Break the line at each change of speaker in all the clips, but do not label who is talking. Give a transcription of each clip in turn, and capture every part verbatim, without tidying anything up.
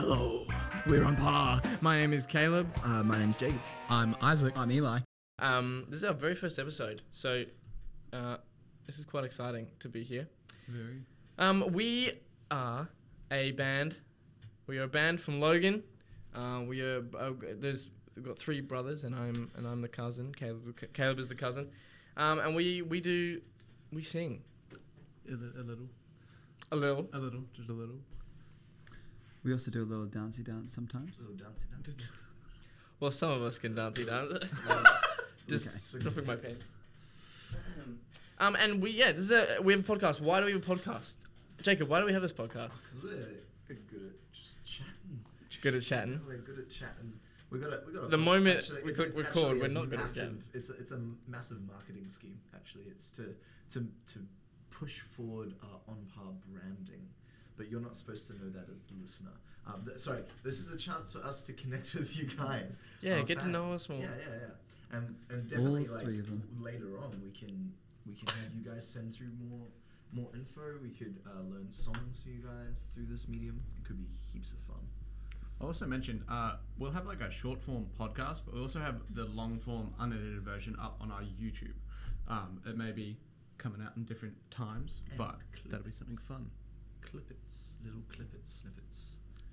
Hello, we're on par. My name is Caleb.
Uh, my name's Jacob.
I'm Isaac.
I'm Eli.
Um, this is our very first episode, so uh, this is quite exciting to be here.
Very.
Um, we are a band. We are a band from Logan. Uh, we are. Uh, there's we've got three brothers, and I'm and I'm the cousin. Caleb. Caleb is the cousin. Um, and we we do we sing
A, li- a little.
a little.
A little. Just a little.
We also do a little dancey dance sometimes.
Little dancey dance.
Well, some of us can dancey dance. Just
Okay.
dropping my pen. Um, and we yeah, this is a we have a podcast. Why do we have a podcast? Jacob, why do we have this podcast?
Because we're, we're good at just chatting.
Good at chatting.
We're good at chatting. We got a, we got a
The moment
actually,
we
it's-
click
it's
record,
actually
we're
a
not good at
massive,
chatting.
It's a, it's a massive marketing scheme. Actually, it's to to to push forward our on par branding. But you're not supposed to know that as the listener. Um, th- sorry, this is a chance for us to connect with you guys.
Yeah,
our
get to know
fans.
us more.
Yeah, yeah, yeah. And and definitely
All
like
three of them.
later on we can we can have you guys send through more more info. We could uh, learn songs for you guys through this medium. It could be heaps of fun.
I also mentioned uh, we'll have like a short form podcast, but we also have the long form unedited version up on our YouTube. Um, it may be coming out in different times,
And
but
clip
that'll be
it.
something fun.
Clippets, little clippets, snippets.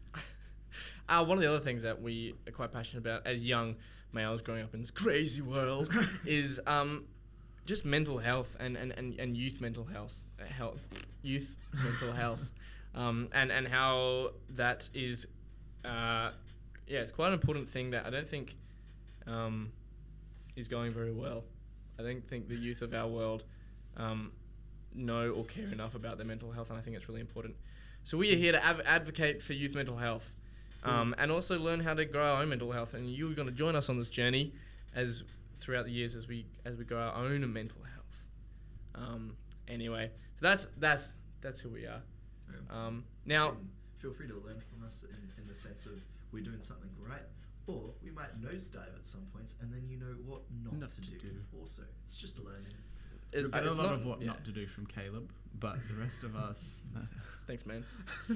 Uh, one of the other things that we are quite passionate about as young males growing up in this crazy world is um, just mental health and, and, and, and youth mental health, uh, health youth mental health, um, and and how that is, uh, yeah, it's quite an important thing that I don't think um, is going very well. I don't think the youth of our world um, know or care enough about their mental health, and I think it's really important. So we are here to av- advocate for youth mental health. Um, and also learn how to grow our own mental health, and you're going to join us on this journey as throughout the years as we as we grow our own mental health. Um, anyway, so that's that's that's who we are.
Yeah.
Um, now,
And feel free to learn from us in, in the sense of we're doing something right, or we might nosedive at some points, and then you know what not,
Not
to,
to
do.
do.
Also, it's just learning.
it,
You'll get
it's
a lot
not-
of what
yeah.
not to do from Caleb, but the rest of us.
Thanks, man.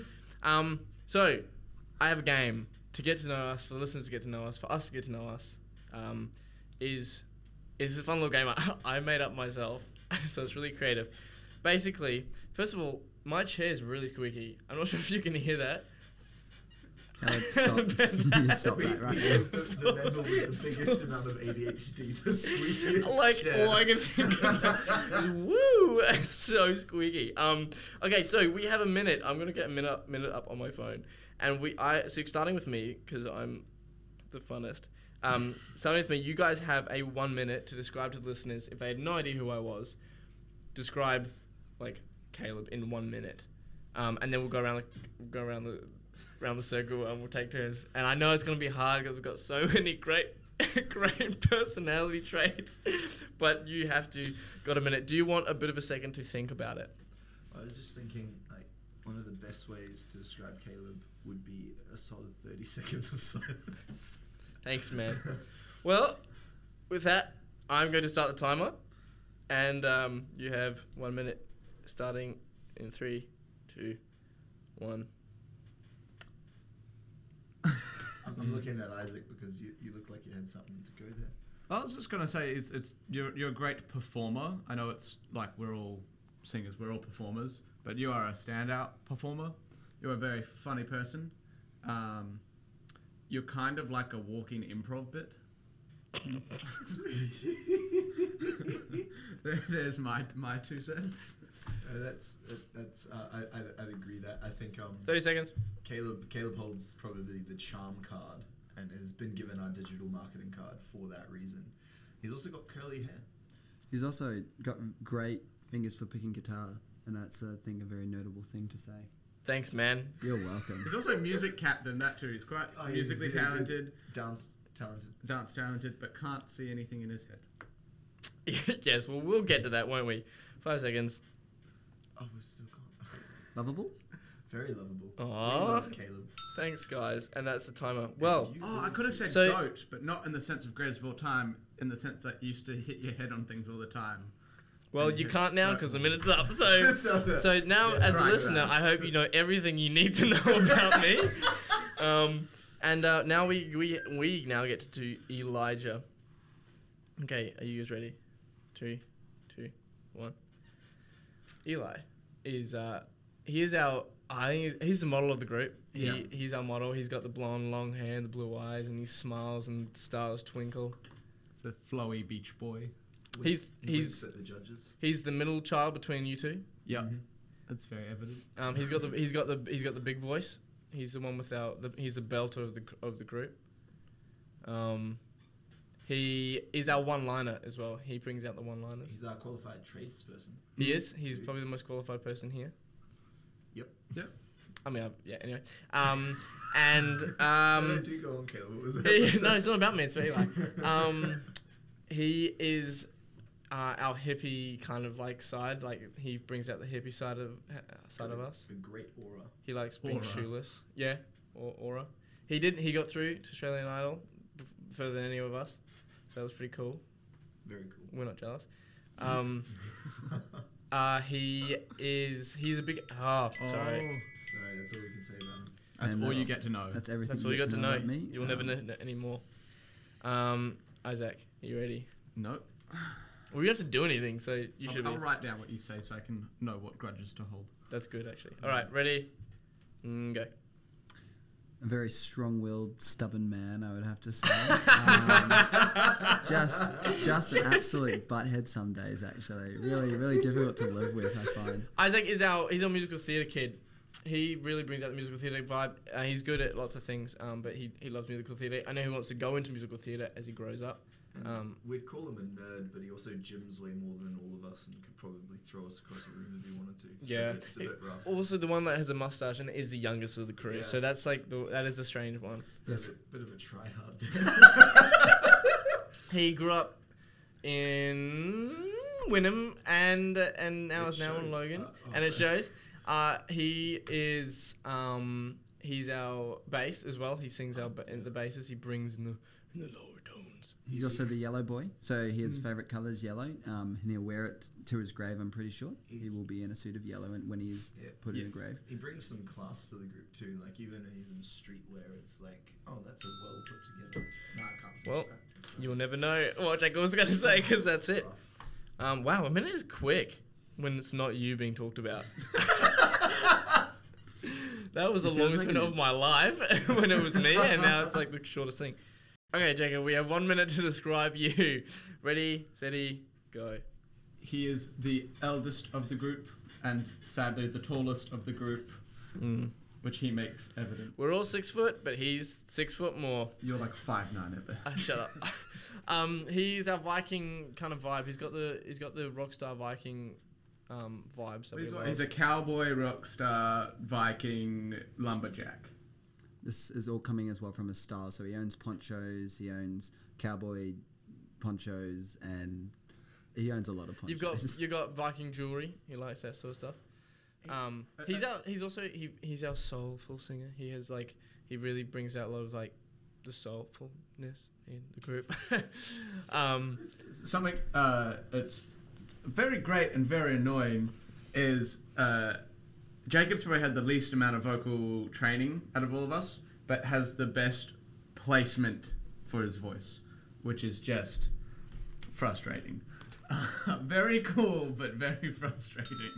um, so, I have a game to get to know us, for the listeners to get to know us, for us to get to know us. Um, is is a fun little game I, I made up myself, so it's really creative. Basically, first of all, my chair is really squeaky. I'm not sure if you can hear that.
Caleb, stop. You need to stop that right now.
the, the member with the biggest amount of A D H D, the squeakiest
Like
chair.
all I can think of is woo, it's so squeaky. Um, okay, so we have a minute. I'm gonna get a minute up, minute up on my phone, and we I so starting with me because I'm the funnest. Um, starting with me, you guys have a one minute to describe to the listeners, if they had no idea who I was, describe like Caleb in one minute, um, and then we'll go around the go around the around the circle and we'll take turns. And I know it's gonna be hard because we've got so many great. great personality traits, but you have to got a minute. Do you want a bit of a second to think about it?
I was just thinking, like, one of the best ways to describe Caleb would be a solid thirty seconds of silence.
Thanks, man. Well, with that, I'm going to start the timer, and um, you have one minute starting in three, two, one.
I'm, I'm looking at Isaac because you, you look like you had something to go there.
I was just gonna say it's it's you're you're a great performer. I know it's like we're all singers, we're all performers, but you are a standout performer. You're a very funny person. Um, you're kind of like a walking improv bit. there, there's my my two cents.
Uh, that's that, that's uh, I I'd, I'd agree that I think um
thirty seconds.
Caleb Caleb holds probably the charm card and has been given our digital marketing card for that reason. He's also got curly hair.
He's also got great fingers for picking guitar, and that's, I think, a very notable thing to say.
Thanks, man.
You're welcome.
He's also a music captain. That too. He's quite
Oh, he's
musically
very good.
talented,
Dance talented.
dance talented, but can't see anything in his head.
Yes, well, we'll get to that, won't we? Five seconds.
Oh, we've still got
Lovable?
very lovable. We
Aw.
love Caleb.
Thanks, guys. And that's the timer. Well,
You
Oh, I
really
could have
too.
said
So-
goat, but not in the sense of greatest of all time, in the sense that you used to hit your head on things all the time.
well, you can't now because the minute's up. So,
So,
so now,
Yes,
as a
right,
listener,
right.
I hope you know everything you need to know about me. um, and uh, now we, we we now get to do Elijah. Okay, are you guys ready? Three, two, one. Eli is uh, he is our I think he's, he's the model of the group. He
Yeah.
he's our model. He's got the blonde, long hair, and the blue eyes, and he smiles and stars twinkle.
It's a flowy beach boy.
He's
He
he's
winks at the judges.
he's the middle child between you two.
Yeah,
Mhm.
that's very evident.
Um, he's got the he's got the he's got the big voice. He's the one without the he's the belter of the gr- of the group. Um, he is our one-liner as well. He brings out the one-liners.
He's our qualified tradesperson.
He is. He's
Too.
probably the most qualified person here.
Yep.
Yep.
I mean, I, yeah. Anyway, um, and
no,
um,
do go on, Caleb. What was that?
he, no, it's not about me. It's about Eli. Um, he is uh, our hippie kind of like side. Like he brings out the hippie side of uh, side of us.
A great aura.
He likes being
Aura.
shoeless. Yeah, or aura. He did. He got through to Australian Idol b- further than any of us. So that was pretty cool.
Very cool.
We're not jealous. Um, uh, he is. He's a big. Oh, sorry.
Sorry, that's all we can say about him.
That's
And
all you
that's-
get to know.
That's everything.
That's all you
get
got to know.
about me.
You'll never
Um,
know know any more. Um, Isaac, are you ready?
No.
Well, you have to do anything, so you should
I'll,
be.
I'll write down what you say so I can know what grudges to hold.
That's good, actually. All right, ready? Mm, go.
A very strong-willed, stubborn man, I would have to say. um, just, just an absolute butthead some days. Actually, really, really difficult to live with. I find.
Isaac is our. He's our musical theatre kid. He really brings out the musical theatre vibe. Uh, he's good at lots of things, um, but he he loves musical theatre. I know he wants to go into musical theatre as he grows up.
And
Um,
we'd call him a nerd, but he also gyms way more than all of us and could probably throw us across a room if he wanted to. So
Yeah.
it's a bit rough.
Also, the one that has a mustache and is the youngest of the crew.
Yeah.
So that's like the that is a strange one.
Bit,
Yes.
of a, bit of a try hard.
He grew up in Wynnum and and now
It
is now in
shows.
Logan,
Uh, oh,
and it
sorry.
shows. Uh, he is um, he's our bass as well. He sings our ba- in the basses. He brings in the in the lower tones.
He's also the yellow boy, so his
Mm.
favourite colour is yellow. Um, and he'll wear it to his grave. I'm pretty sure he will be in a suit of yellow when, when he's
Yeah.
put in a
Yes.
grave.
He brings some class to the group too. Like even when he's in streetwear, it's like, oh, that's a well put together. Nah, I can't finish
Well,
that. I'm sorry.
You'll never know what Jacob was going to say because that's it.
Rough.
Um, wow, a minute is quick when it's not you being talked about. That was the
It feels
longest
like
minute
an-
of my life when it was me, and now it's like the shortest thing. Okay, Jacob, we have one minute to describe you. Ready, steady, go.
He is the eldest of the group and sadly the tallest of the group,
Mm.
which he makes evident.
We're all six foot, but he's six foot more.
You're like five nine at best.
Ah, shut up. um, he's our Viking kind of vibe. He's got the he's got the rockstar Viking um, vibes. That we
He's,
love.
he's a cowboy, rock star, Viking, lumberjack.
This is all coming as well from his style. So he owns ponchos, he owns cowboy ponchos, and he owns a lot of ponchos.
You've got you got Viking jewelry. He likes that sort of stuff. Um,
Uh,
he's
uh,
our he's also he he's our soulful singer. He has like he really brings out a lot of like the soulfulness in the group. um,
Something uh, that's very great and very annoying is uh, Jacob's probably had the least amount of vocal training out of all of us, but has the best placement for his voice, which is just frustrating. Very cool, but very frustrating.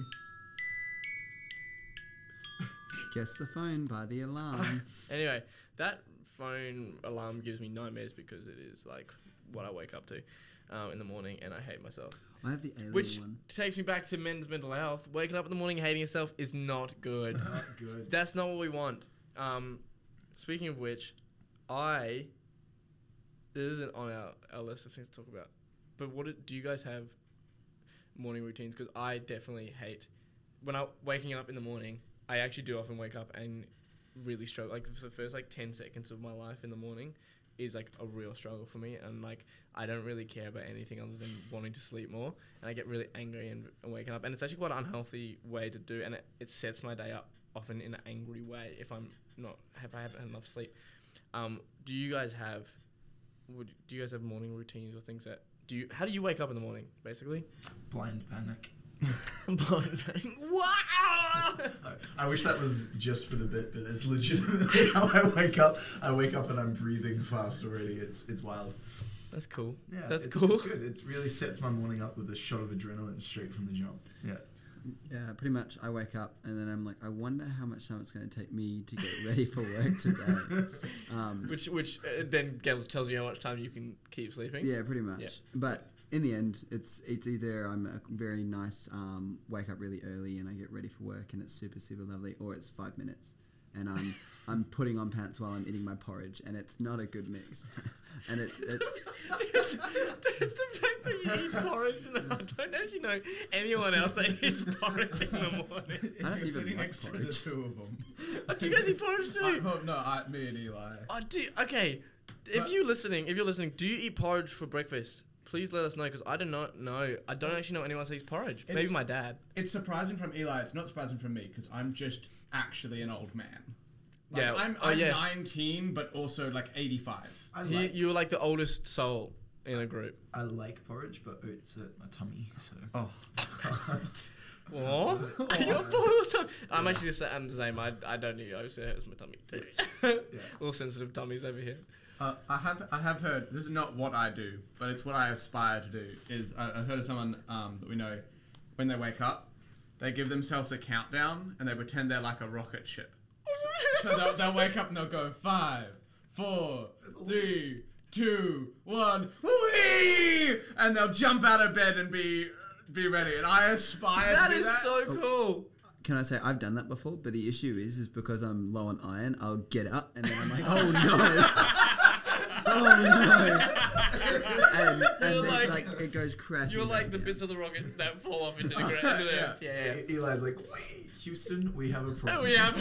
Guess the phone by the alarm.
anyway, that phone alarm gives me nightmares because it is like what I wake up to uh, in the morning, and I hate myself.
I have the alien
Which
one.
takes me back to men's mental health. Waking up in the morning hating yourself is not good.
Not good.
That's not what we want. Um, speaking of which, I this isn't on our, our list of things to talk about. But what do, do you guys have morning routines? Because I definitely hate when I waking up in the morning. I actually do often wake up and really struggle. Like for the first like ten seconds of my life in the morning is like a real struggle for me, and like I don't really care about anything other than wanting to sleep more, and I get really angry and, and waking up, and it's actually quite an unhealthy way to do, and it, it sets my day up often in an angry way if I'm not if I haven't had enough sleep. Um, do you guys have would do you guys have morning routines or things that do you how do you wake up in the morning basically?
Blind panic.
Wow!
I, I wish that was just for the bit, but it's legitimately how I wake up. I wake up and I'm breathing fast already. It's it's wild.
That's cool.
Yeah,
That's
it's,
cool.
It's good. It really sets my morning up with a shot of adrenaline straight from the jump. Yeah.
Yeah, pretty much. I wake up and then I'm like, I wonder how much time it's going to take me to get ready for work today. Um,
Which which uh, then tells tells you how much time you can keep sleeping.
yeah, pretty much.
Yeah.
But in the end, it's it's either I'm a very nice um, wake up really early and I get ready for work and it's super super lovely, or it's five minutes and I'm I'm putting on pants while I'm eating my porridge and it's not a good mix. And it, it
Just, just the fact that you eat porridge, and I don't actually know anyone else that eats porridge in the morning.
I don't
You're
even
sitting
like
next to
porridge.
the two of them.
Oh, do you guys eat porridge too?
I, well, no, I, me and Eli.
Oh, do okay. If
But-
you listening, if you're listening, do you eat porridge for breakfast? Please let us know because I do not know. I don't actually know anyone else that eats porridge. Maybe
It's-
my dad.
It's surprising from Eli. It's not surprising from me because I'm just actually an old man. Like,
Yeah,
I'm,
oh,
I'm
yes.
nineteen, but also like eighty-five.
I
He,
like,
you're like the oldest soul in a group.
I like porridge, but oats hurt my tummy, so.
Oh,
What? You're full of some- I'm actually just I'm the same. I, I don't need oats. It hurts my tummy too. All sensitive tummies over here.
uh, I have I have heard. This is not what I do, but it's what I aspire to do. Is I, I've heard of someone um, that we know, when they wake up, they give themselves a countdown and they pretend they're like a rocket ship. So they'll, they'll wake up and they'll go five, four, three, two, one, whee! And they'll jump out of bed and be be ready. And I aspire
That
to do
is
that.
so cool.
Can I say I've done that before? But the issue is, is because I'm low on iron, I'll get up and then I'm like, oh no, oh no, and, and
You're
then
like-
like, it goes crashing.
You're like
down
the
again.
bits of the rocket that fall off into the ground. Into the earth. Yeah, yeah.
E- Eli's like, wait, Houston, we have a problem.
Oh, we have.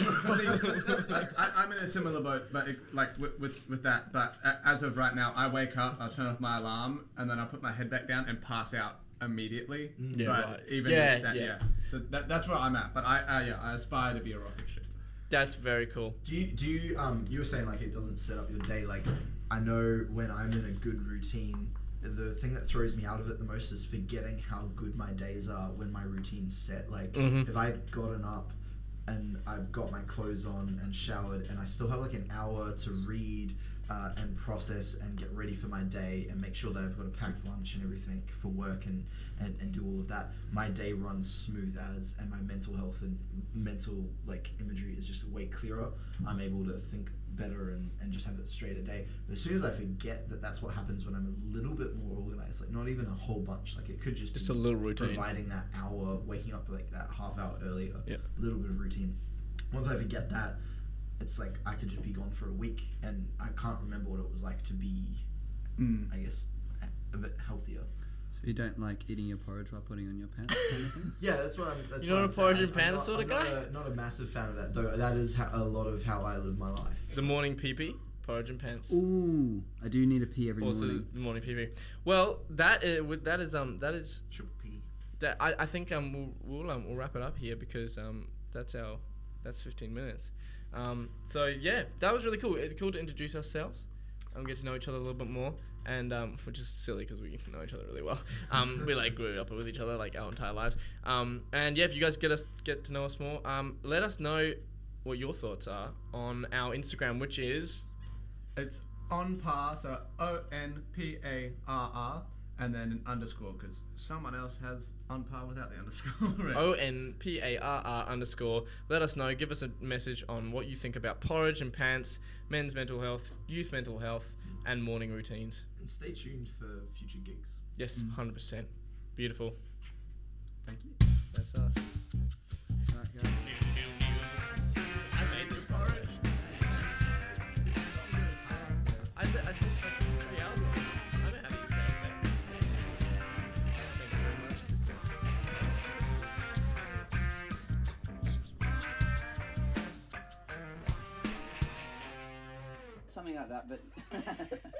I, I'm in a similar boat, but it, like with, with with that. But a- as of right now, I wake up, I'll turn off my alarm, and then I'll put my head back down and pass out immediately.
Yeah,
so I-
right.
even
Yeah,
instant,
yeah.
yeah. So that, that's where I'm at. But I, uh, yeah, I aspire to be a rocket ship.
That's very cool.
Do you, do you, um, you were saying like it doesn't set up your day. Like, I know when I'm in a good routine, the thing that throws me out of it the most is forgetting how good my days are when my routine's set. Like,
Mhm.
if I've gotten up and I've got my clothes on and showered and I still have like an hour to read uh, and process and get ready for my day and make sure that I've got a packed lunch and everything for work and, and, and do all of that, my day runs smooth as, and my mental health and mental like imagery is just way clearer. I'm able to think better and, and just have a straighter day. But as soon as I forget that that's what happens when I'm a little bit more organized, like not even a whole bunch, like it could just,
Just
be
a little routine.
providing that hour, waking up like that half hour earlier,
Yeah.
a little bit of routine. Once I forget that, it's like I could just be gone for a week and I can't remember what it was like to be,
Mm.
I guess, a- a bit healthier.
So you don't like eating your porridge while putting on your pants, kind of thing?
Yeah, that's what I'm. That's
You're
what
not
I'm
a
saying.
porridge
I'm-
and
I'm
pants
not-
sort of
I'm
guy?
Not a, not a massive fan of that, though. That is how, a lot of how I live my life.
The morning pee-pee, porridge and pants.
Ooh, I do need a pee every
Also,
morning.
the morning pee-pee. Well, that is, with that is um that is
Triple P.
that I, I think um we'll we'll, um, we'll wrap it up here because um that's our that's fifteen minutes. Um so yeah, that was really cool. It's cool to introduce ourselves and get to know each other a little bit more. And um, which is silly because we know each other really well. Um, we like grew up with each other like our entire lives. Um, and yeah, if you guys get us get to know us more, um, let us know what your thoughts are on our Instagram, which is
It's on par, so O N P A R R, and then an underscore because someone else has on par without the underscore. Right.
O N P A R R underscore. Let us know. Give us a message on what you think about porridge and pants, men's mental health, youth mental health, and morning routines.
And stay tuned for future gigs.
Yes,
Mm.
one hundred percent. Beautiful.
Thank you.
That's us.
Right, guys.
I made this porridge. I, th- I spent like three hours on it. I don't know how to use that. Thank you very much. This is-
Something like that, but